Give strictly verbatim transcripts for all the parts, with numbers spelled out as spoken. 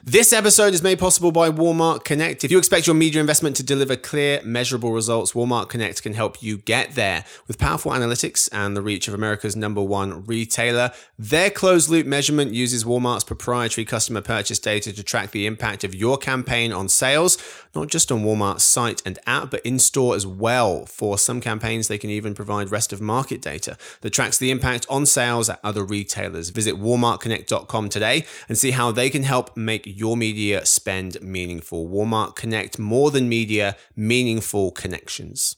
This episode is made possible by Walmart Connect. If you expect your media investment to deliver clear, measurable results, Walmart Connect can help you get there. With powerful analytics and the reach of America's number one retailer, their closed-loop measurement uses Walmart's proprietary customer purchase data to track the impact of your campaign on sales, not just on Walmart's site and app, but in-store as well. For some campaigns, they can even provide rest-of-market data that tracks the impact on sales at other retailers. Visit walmart connect dot com today and see how they can help make your media spend meaningful. Walmart Connect, more than media, meaningful connections.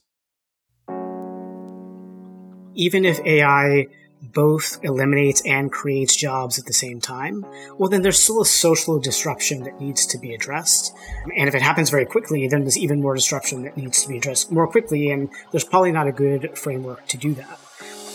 Even if A I both eliminates and creates jobs at the same time, well, then there's still a social disruption that needs to be addressed. And if it happens very quickly, then there's even more disruption that needs to be addressed more quickly, and there's probably not a good framework to do that.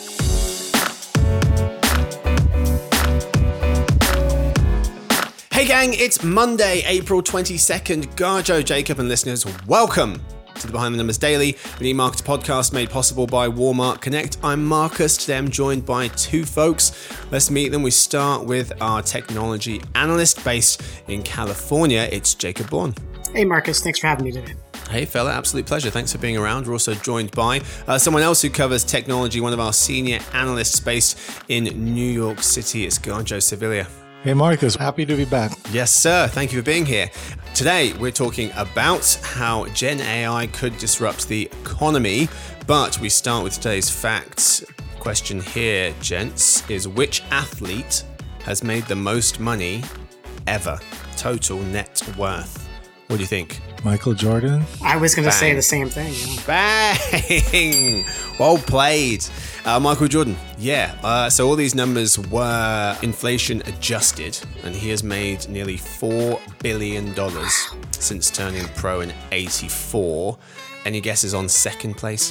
Hey gang, it's Monday, April twenty-second. Garjo, Jacob and listeners, welcome to the Behind the Numbers Daily, an e-marketer podcast made possible by Walmart Connect. I'm Marcus. Today I'm joined by two folks. Let's meet them. We start with our technology analyst based in California. It's Jacob Bourne. Hey Marcus, thanks for having me today. Hey fella, absolute pleasure. Thanks for being around. We're also joined by uh, someone else who covers technology, one of our senior analysts based in New York City. It's Garjo Sevilla. Hey Marcus, happy to be back. Yes, sir. Thank you for being here. Today, we're talking about how Gen A I could disrupt the economy, but we start with today's facts. Question here, gents, is which athlete has made the most money ever? Total net worth. What do you think? Michael Jordan? I was going to say the same thing. Yeah. Bang! Well played. Uh, Michael Jordan, yeah. Uh, so all these numbers were inflation adjusted, and he has made nearly four billion dollars since turning pro in eighty-four. Any guesses on second place?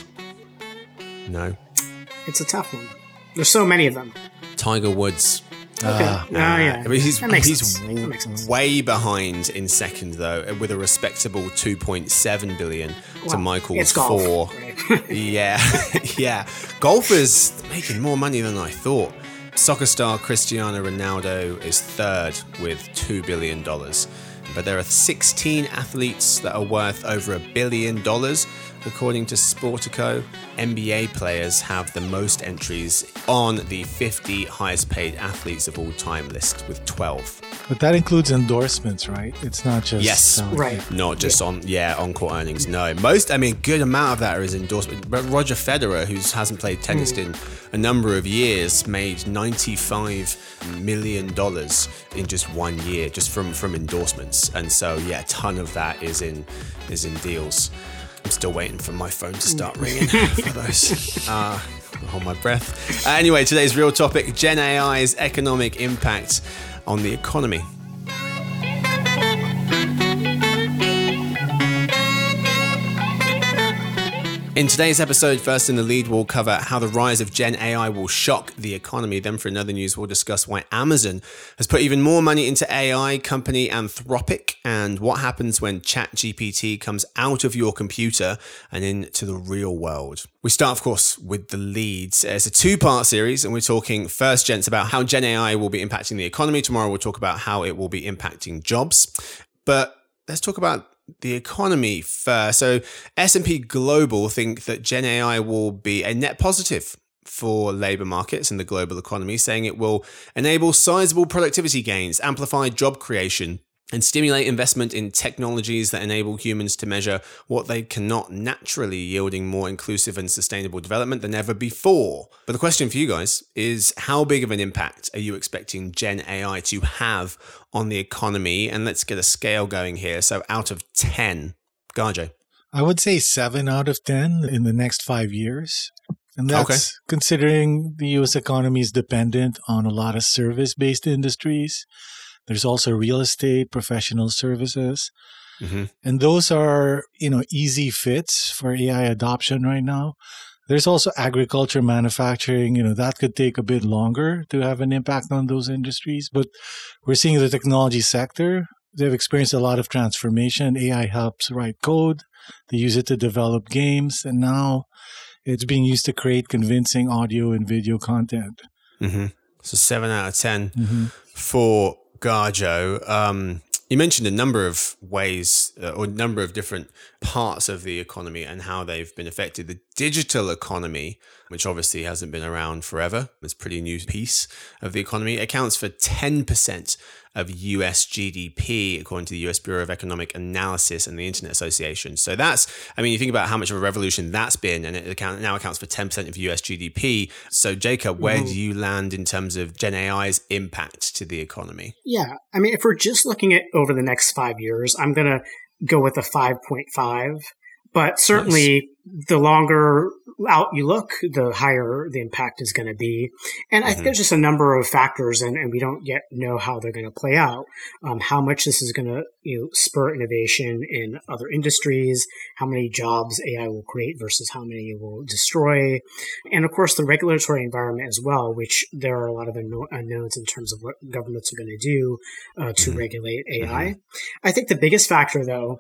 No. It's a tough one. There's so many of them. Tiger Woods. Okay. Uh, oh, yeah. I mean, he's that makes he's sense. That makes sense. way behind in second, though, with a respectable two point seven billion Well, to Michael's it's golf, four. right? yeah, yeah. Golfers making more money than I thought. Soccer star Cristiano Ronaldo is third with two billion dollars. But there are sixteen athletes that are worth over a billion dollars. According to Sportico, N B A players have the most entries on the fifty highest paid athletes of all time list with twelve. But that includes endorsements, right? It's not just... Yes, uh, right. Not just on, yeah, on-court earnings, no. Most, I mean, a good amount of that is endorsement. But Roger Federer, who hasn't played tennis mm. in a number of years, made ninety-five million dollars in just one year, just from, from endorsements. And so, yeah, a ton of that is in is in deals. I'm still waiting for my phone to start ringing for those. Uh, I'll hold my breath. Uh, anyway, today's real topic, Gen A I's economic impact on the economy. In today's episode, first in the lead, we'll cover how the rise of Gen A I will shock the economy. Then for another news, we'll discuss why Amazon has put even more money into A I company Anthropic and what happens when ChatGPT comes out of your computer and into the real world. We start, of course, with the leads. It's a two-part series, and we're talking first, gents, about how Gen A I will be impacting the economy. Tomorrow, we'll talk about how it will be impacting jobs. But let's talk about the economy first. So S and P Global think that Gen A I will be a net positive for labor markets and the global economy, saying it will enable sizable productivity gains, amplify job creation, and stimulate investment in technologies that enable humans to measure what they cannot naturally, yielding more inclusive and sustainable development than ever before. But the question for you guys is, how big of an impact are you expecting Gen A I to have on the economy? And let's get a scale going here. So out of ten, Garjo. I would say seven out of ten in the next five years. And that's okay, considering the U S economy is dependent on a lot of service-based industries. There's also real estate, professional services. Mm-hmm. And those are, you know, easy fits for A I adoption right now. There's also agriculture, manufacturing, you know, that could take a bit longer to have an impact on those industries. But we're seeing the technology sector, they've experienced a lot of transformation. A I helps write code. They use it to develop games. And now it's being used to create convincing audio and video content. Mm-hmm. So seven out of ten mm-hmm. for Garjo. Um, You mentioned a number of ways uh, or a number of different parts of the economy and how they've been affected. The digital economy, which obviously hasn't been around forever, it's a pretty new piece of the economy, accounts for ten percent of U S G D P, according to the U S Bureau of Economic Analysis and the Internet Association. So that's, I mean, you think about how much of a revolution that's been, and it account, now accounts for ten percent of U S G D P. So Jacob, where mm-hmm. do you land in terms of Gen A I's impact to the economy? Yeah, I mean, if we're just looking at over the next five years, I'm going to go with a five point five. But certainly, nice. The longer out you look, the higher the impact is going to be. And mm-hmm. I think there's just a number of factors, and, and we don't yet know how they're going to play out. Um, how much this is going to you know, spur innovation in other industries, how many jobs A I will create versus how many it will destroy. And of course, the regulatory environment as well, which there are a lot of unknown, unknowns in terms of what governments are going to do uh, to mm-hmm. regulate A I. Mm-hmm. I think the biggest factor, though,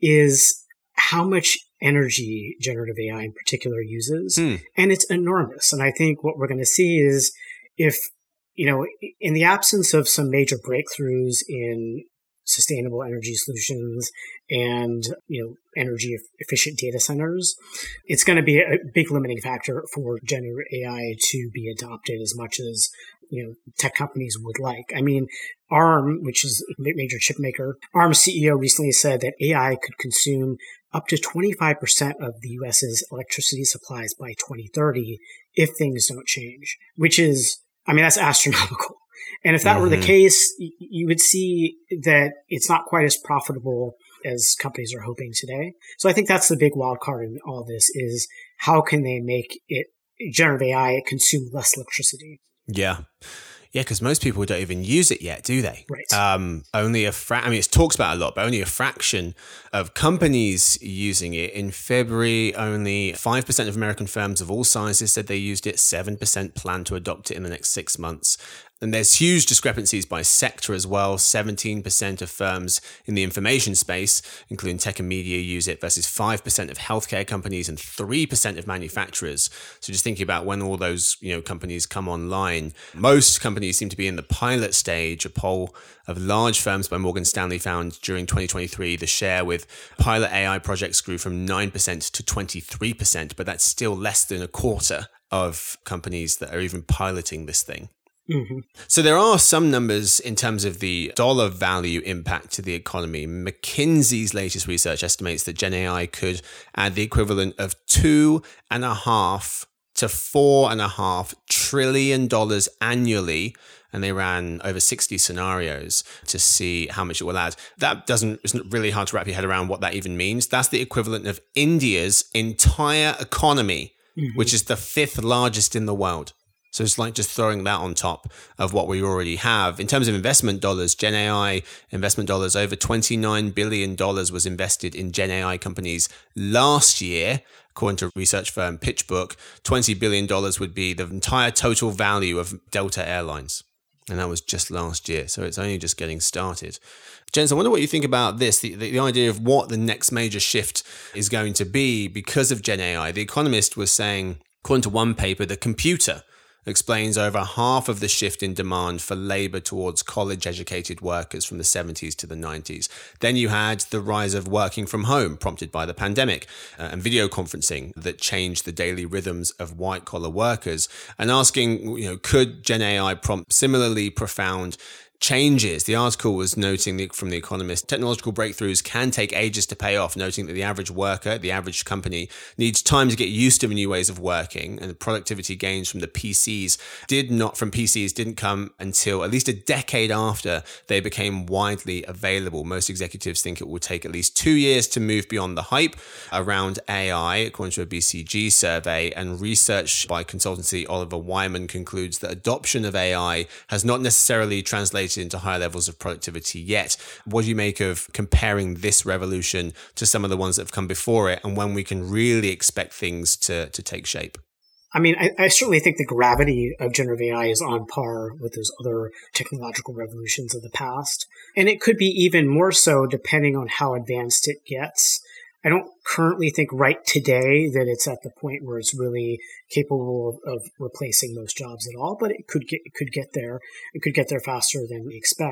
is how much energy generative A I in particular uses. Hmm. And it's enormous. And I think what we're going to see is if, you know, in the absence of some major breakthroughs in sustainable energy solutions and, you know, energy efficient data centers, it's going to be a big limiting factor for generative A I to be adopted as much as, you know, tech companies would like. I mean, ARM, which is a major chip maker, ARM's C E O recently said that A I could consume up to twenty-five percent of the U S's electricity supplies by twenty thirty if things don't change, which is, I mean, that's astronomical. And if that mm-hmm. were the case, you would see that it's not quite as profitable as companies are hoping today. So I think that's the big wild card in all this is how can they make it generative A I consume less electricity? Yeah. Yeah, because most people don't even use it yet, do they? Right. Um, only a fra- I mean, it's talked about a lot, but only a fraction of companies using it. In February, only five percent of American firms of all sizes said they used it. seven percent plan to adopt it in the next six months. And there's huge discrepancies by sector as well. seventeen percent of firms in the information space, including tech and media, use it versus five percent of healthcare companies and three percent of manufacturers. So just thinking about when all those you know companies come online, most companies seem to be in the pilot stage. A poll of large firms by Morgan Stanley found during twenty twenty-three, the share with pilot A I projects grew from nine percent to twenty-three percent, but that's still less than a quarter of companies that are even piloting this thing. Mm-hmm. So there are some numbers in terms of the dollar value impact to the economy. McKinsey's latest research estimates that Gen A I could add the equivalent of two and a half to four and a half trillion dollars annually. And they ran over sixty scenarios to see how much it will add. That doesn't, it's really hard to wrap your head around what that even means. That's the equivalent of India's entire economy, mm-hmm. which is the fifth largest in the world. So it's like just throwing that on top of what we already have. In terms of investment dollars, Gen A I investment dollars, over twenty-nine billion dollars was invested in Gen A I companies last year. According to research firm PitchBook, twenty billion dollars would be the entire total value of Delta Airlines. And that was just last year. So it's only just getting started. Jens, I wonder what you think about this, the, the, the idea of what the next major shift is going to be because of Gen A I. The Economist was saying, according to one paper, the computer explains over half of the shift in demand for labor towards college-educated workers from the seventies to the nineties. Then you had the rise of working from home, prompted by the pandemic, uh, and video conferencing that changed the daily rhythms of white-collar workers. And asking, you know, could Gen A I prompt similarly profound changes? The article was noting the, from The Economist, technological breakthroughs can take ages to pay off, noting that the average worker, the average company, needs time to get used to the new ways of working, and the productivity gains from the P Cs did not from P Cs didn't come until at least a decade after they became widely available. Most executives think it will take at least two years to move beyond the hype around A I, according to a B C G survey, and research by consultancy Oliver Wyman concludes that adoption of A I has not necessarily translated into higher levels of productivity yet. What do you make of comparing this revolution to some of the ones that have come before it, and when we can really expect things to, to take shape? I mean, I, I certainly think the gravity of generative A I is on par with those other technological revolutions of the past. And it could be even more so depending on how advanced it gets. I don't currently think right today that it's at the point where it's really capable of, of replacing most jobs at all, but it could get it could get there. It could get there faster than we expect.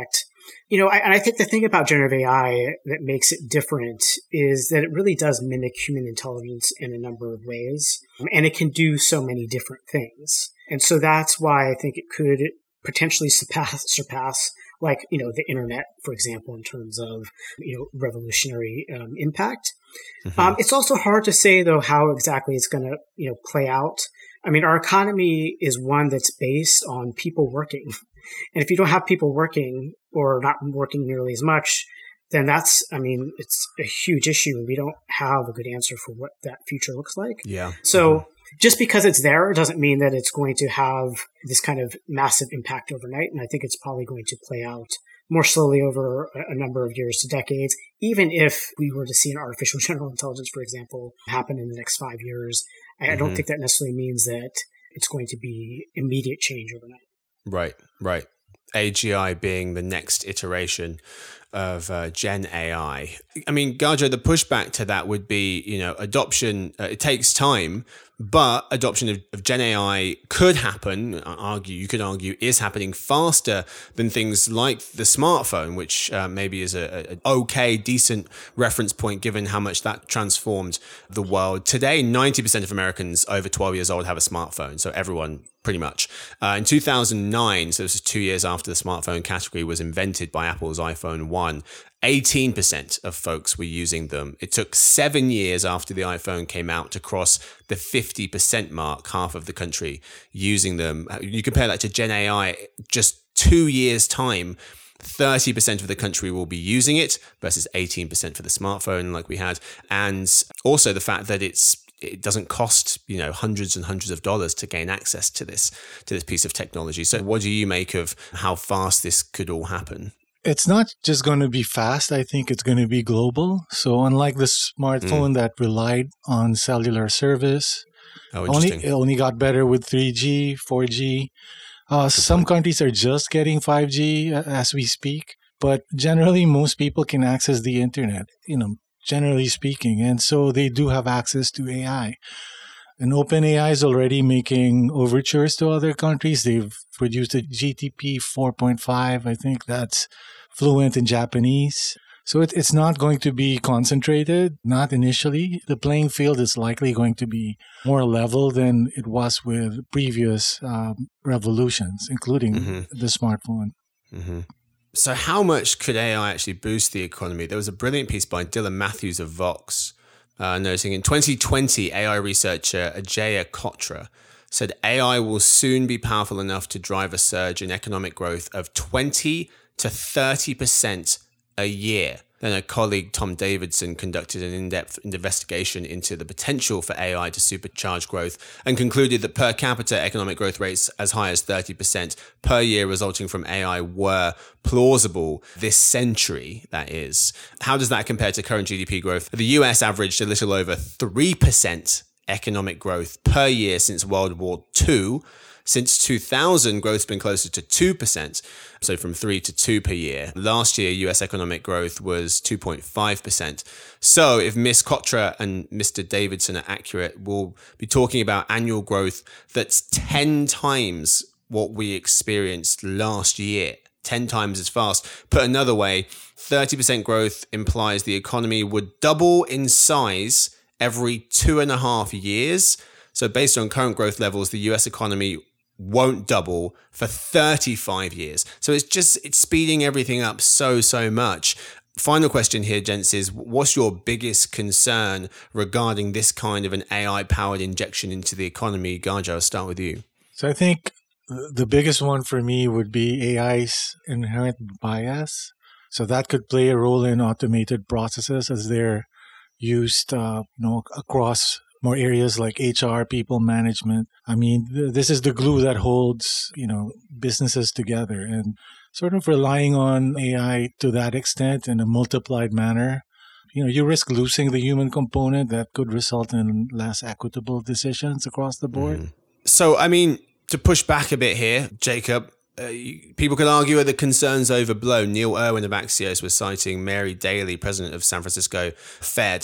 You know, I, and I think the thing about generative A I that makes it different is that it really does mimic human intelligence in a number of ways, and it can do so many different things. And so that's why I think it could potentially surpass, surpass like, you know, the internet, for example, in terms of, you know, revolutionary um, impact. Mm-hmm. Um, it's also hard to say, though, how exactly it's going to, you know, play out. I mean, our economy is one that's based on people working. And if you don't have people working or not working nearly as much, then that's, I mean, it's a huge issue. And we don't have a good answer for what that future looks like. Yeah. So mm-hmm. just because it's there doesn't mean that it's going to have this kind of massive impact overnight. And I think it's probably going to play out more slowly over a number of years to decades. Even if we were to see an artificial general intelligence, for example, happen in the next five years, I mm-hmm. don't think that necessarily means that it's going to be immediate change overnight. Right, right. A G I being the next iteration of uh, Gen A I. I mean, Gajo, the pushback to that would be, you know, adoption, uh, it takes time, but adoption of, of Gen A I could happen, argue, you could argue, is happening faster than things like the smartphone, which uh, maybe is a, a okay, decent reference point given how much that transformed the world. Today, ninety percent of Americans over twelve years old have a smartphone, so everyone pretty much. Uh, in two thousand nine, so this is two years after the smartphone category was invented by Apple's iPhone one, eighteen percent of folks were using them. It took seven years after the iPhone came out to cross the fifty percent mark, half of the country using them. You compare that to Gen A I, just two years' time, thirty percent of the country will be using it versus eighteen percent for the smartphone like we had. And also the fact that it's it doesn't cost, you know, hundreds and hundreds of dollars to gain access to this, to this piece of technology. So what do you make of how fast this could all happen? It's not just going to be fast. I think it's going to be global. So unlike the smartphone mm. that relied on cellular service, oh, only, it only got better with three G, four G. Uh, some point. countries are just getting five G as we speak. But generally, most people can access the internet, you know, generally speaking. And so they do have access to A I. And OpenAI is already making overtures to other countries. They've produced a G T P four point five. I think that's fluent in Japanese. So it, it's not going to be concentrated, not initially. The playing field is likely going to be more level than it was with previous um, revolutions, including mm-hmm. the smartphone. Mm-hmm. So how much could A I actually boost the economy? There was a brilliant piece by Dylan Matthews of Vox, uh, noting in twenty twenty, A I researcher Ajaya Kotra said A I will soon be powerful enough to drive a surge in economic growth of twenty to thirty percent a year. Then a colleague, Tom Davidson, conducted an in-depth investigation into the potential for A I to supercharge growth and concluded that per capita economic growth rates as high as thirty percent per year resulting from A I were plausible this century, that is. How does that compare to current G D P growth? The U S averaged a little over three percent economic growth per year since World War Two. Since two thousand, growth's been closer to two percent, so from three to two per year. Last year, U S economic growth was two point five percent. So if Miss Kotra and Mister Davidson are accurate, we'll be talking about annual growth that's ten times what we experienced last year. ten times as fast. Put another way, thirty percent growth implies the economy would double in size every two and a half years. So based on current growth levels, the U S economy won't double for thirty-five years. So it's just, it's speeding everything up so, so much. Final question here, gents, is what's your biggest concern regarding this kind of an A I-powered injection into the economy? Gajo, I'll start with you. So I think the biggest one for me would be A I's inherent bias. So that could play a role in automated processes as they're used, uh, you know, across more areas like H R, people management. I mean, th- this is the glue that holds, you know, businesses together, and sort of relying on A I to that extent in a multiplied manner, you know, you risk losing the human component that could result in less equitable decisions across the board. Mm. So, I mean, to push back a bit here, Jacob, uh, people could argue are the concerns overblown. Neil Irwin of Axios was citing Mary Daly, president of San Francisco Fed,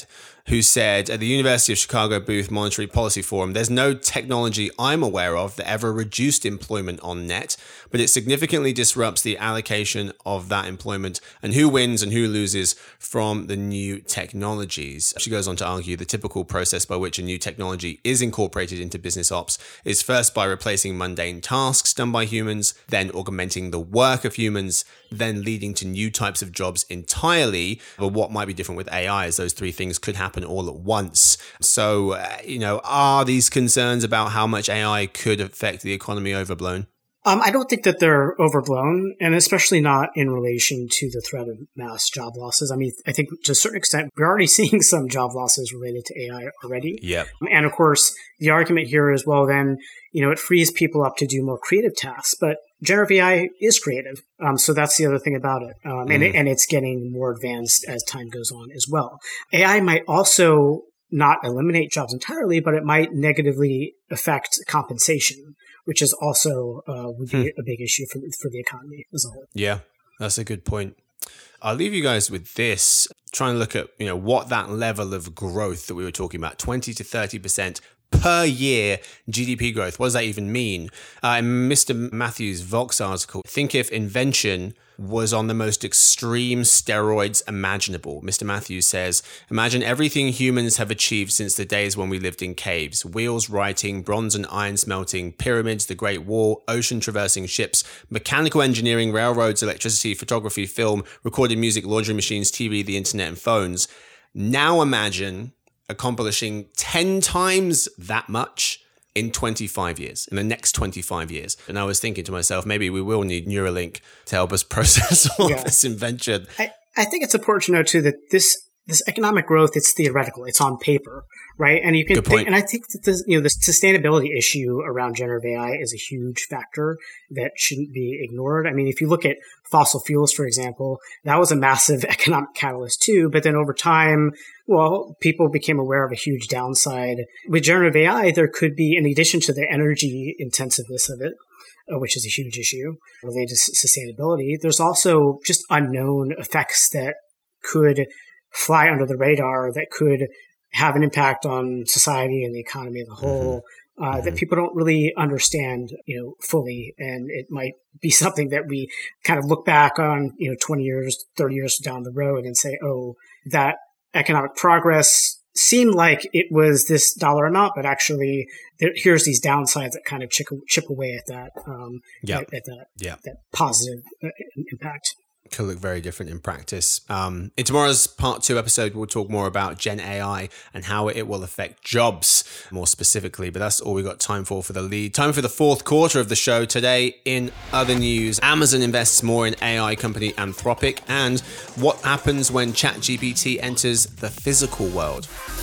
who said at the University of Chicago Booth Monetary Policy Forum, there's no technology I'm aware of that ever reduced employment on net, but it significantly disrupts the allocation of that employment and who wins and who loses from the new technologies. She goes on to argue the typical process by which a new technology is incorporated into business ops is first by replacing mundane tasks done by humans, then augmenting the work of humans, then leading to new types of jobs entirely. But what might be different with A I is those three things could happen all at once. So, uh, you know, are these concerns about how much A I could affect the economy overblown? Um, I don't think that they're overblown, and especially not in relation to the threat of mass job losses. I mean, I think to a certain extent, we're already seeing some job losses related to A I already. Yeah. And of course, the argument here is, well, then, you know, it frees people up to do more creative tasks, but generative A I is creative. Um, so that's the other thing about it. Um, mm. and, it, and it's getting more advanced as time goes on as well. A I might also not eliminate jobs entirely, but it might negatively affect compensation, which is also uh, would be hmm. a big issue for for the economy as a whole. Yeah, that's a good point. I'll leave you guys with this. Trying to look at, you know, what that level of growth that we were talking about, twenty to thirty percent per year G D P growth. What does that even mean? Uh, in Mister Matthews' Vox article, think if invention was on the most extreme steroids imaginable. Mister Matthews says, imagine everything humans have achieved since the days when we lived in caves. Wheels, writing, bronze and iron smelting, pyramids, the Great Wall, ocean traversing ships, mechanical engineering, railroads, electricity, photography, film, recorded music, laundry machines, T V, the internet and phones. Now imagine accomplishing ten times that much in twenty-five years, in the next twenty-five years. And I was thinking to myself, maybe we will need Neuralink to help us process all yeah. this invention. I, I think it's important to know, too, that this this economic growth, it's theoretical. It's on paper, right? And you can Good think, point. and I think that the, you know, the sustainability issue around generative A I is a huge factor that shouldn't be ignored. I mean, if you look at fossil fuels, for example, that was a massive economic catalyst too. But then over time, well, people became aware of a huge downside. With generative A I, there could be, in addition to the energy intensiveness of it, which is a huge issue related to sustainability, there's also just unknown effects that could fly under the radar, that could have an impact on society and the economy as a whole, mm-hmm. uh, mm-hmm. that people don't really understand, you know, fully. And it might be something that we kind of look back on, you know, twenty years, thirty years down the road and say, oh, that economic progress seemed like it was this dollar amount, but actually there, here's these downsides that kind of chip, chip away at that, um, yep. at, at that, yep. that positive uh, impact. Could look very different in practice. Um, in tomorrow's part two episode, we'll talk more about Gen A I and how it will affect jobs more specifically. But that's all we got time for for the lead. Time for the fourth quarter of the show. Today, in other news, Amazon invests more in A I company Anthropic, and what happens when ChatGPT enters the physical world.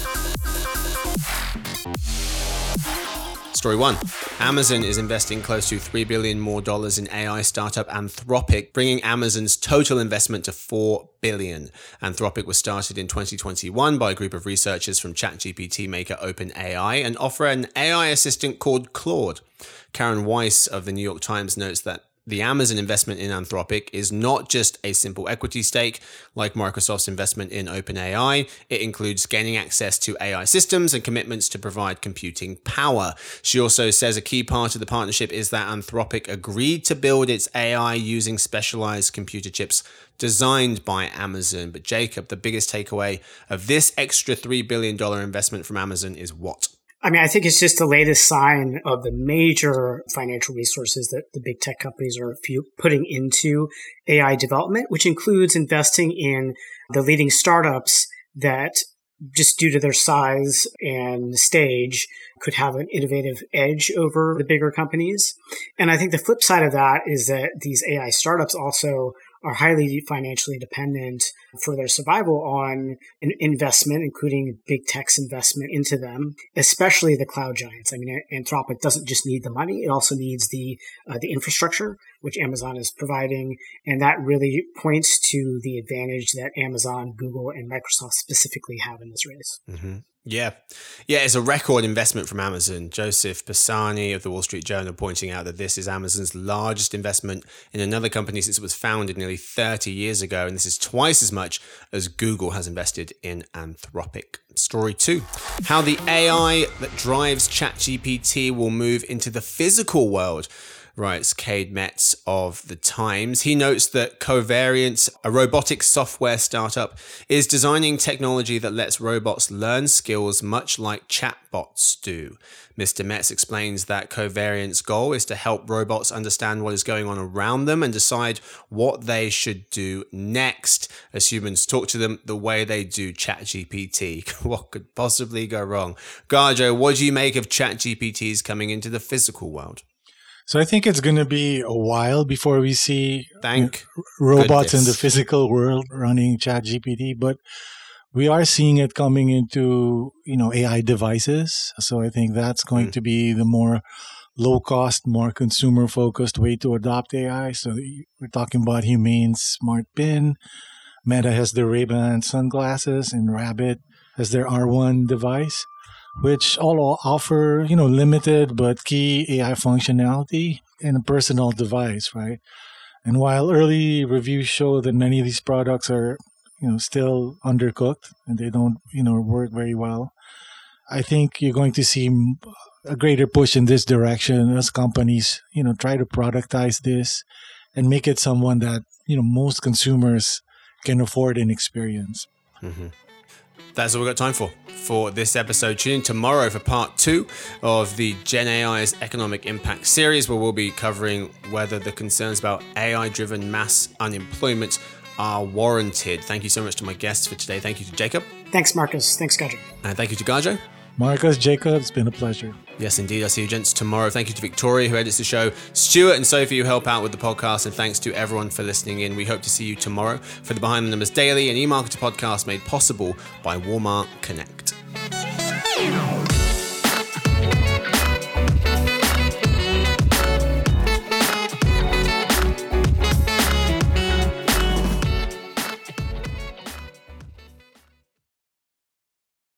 Story one. Amazon is investing close to three billion dollars more dollars in A I startup Anthropic, bringing Amazon's total investment to four billion dollars. Anthropic was started in twenty twenty-one by a group of researchers from ChatGPT maker OpenAI and offer an A I assistant called Claude. Karen Weiss of the New York Times notes that the Amazon investment in Anthropic is not just a simple equity stake like Microsoft's investment in OpenAI. It includes gaining access to A I systems and commitments to provide computing power. She also says a key part of the partnership is that Anthropic agreed to build its A I using specialized computer chips designed by Amazon. But Jacob, the biggest takeaway of this extra three billion dollars investment from Amazon is what? I mean, I think it's just the latest sign of the major financial resources that the big tech companies are putting into A I development, which includes investing in the leading startups that, just due to their size and stage, could have an innovative edge over the bigger companies. And I think the flip side of that is that these A I startups also are highly financially dependent for their survival on an investment, including big tech's investment into them, especially the cloud giants. I mean, Anthropic doesn't just need the money; it also needs the uh, the infrastructure which Amazon is providing. And that really points to the advantage that Amazon, Google, and Microsoft specifically have in this race. Mm-hmm. Yeah. Yeah, it's a record investment from Amazon. Joseph Pisani of the Wall Street Journal pointing out that this is Amazon's largest investment in another company since it was founded nearly thirty years ago. And this is twice as much as Google has invested in Anthropic. Story two, how the A I that drives ChatGPT will move into the physical world, writes Cade Metz of The Times. He notes that Covariance, a robotics software startup, is designing technology that lets robots learn skills much like chatbots do. Mister Metz explains that Covariance's goal is to help robots understand what is going on around them and decide what they should do next as humans talk to them the way they do ChatGPT. What could possibly go wrong? Gajo, what do you make of ChatGPTs coming into the physical world? So I think it's going to be a while before we see Thank you know, robots goodness. in the physical world running ChatGPT, but we are seeing it coming into, you know, A I devices. So I think that's going mm. to be the more low cost, more consumer focused way to adopt A I. So we're talking about Humane's Smart Pin. Meta has their Ray-Ban sunglasses, and Rabbit has their R one device, which all offer, you know, limited but key A I functionality in a personal device, right? And while early reviews show that many of these products are, you know, still undercooked and they don't, you know, work very well, I think you're going to see a greater push in this direction as companies, you know, try to productize this and make it someone that, you know, most consumers can afford and experience. Mm-hmm. That's all we've got time for for this episode. Tune in tomorrow for part two of the Gen A I's Economic Impact series, where we'll be covering whether the concerns about A I-driven mass unemployment are warranted. Thank you so much to my guests for today. Thank you to Jacob. Thanks, Marcus. Thanks, Gajo. And thank you to Gajo. Marcus, Jacob, it's been a pleasure. Yes, indeed. I'll see you gents tomorrow. Thank you to Victoria, who edits the show, Stuart and Sophie, who help out with the podcast, and thanks to everyone for listening in. We hope to see you tomorrow for the Behind the Numbers Daily, an eMarketer podcast made possible by Walmart Connect.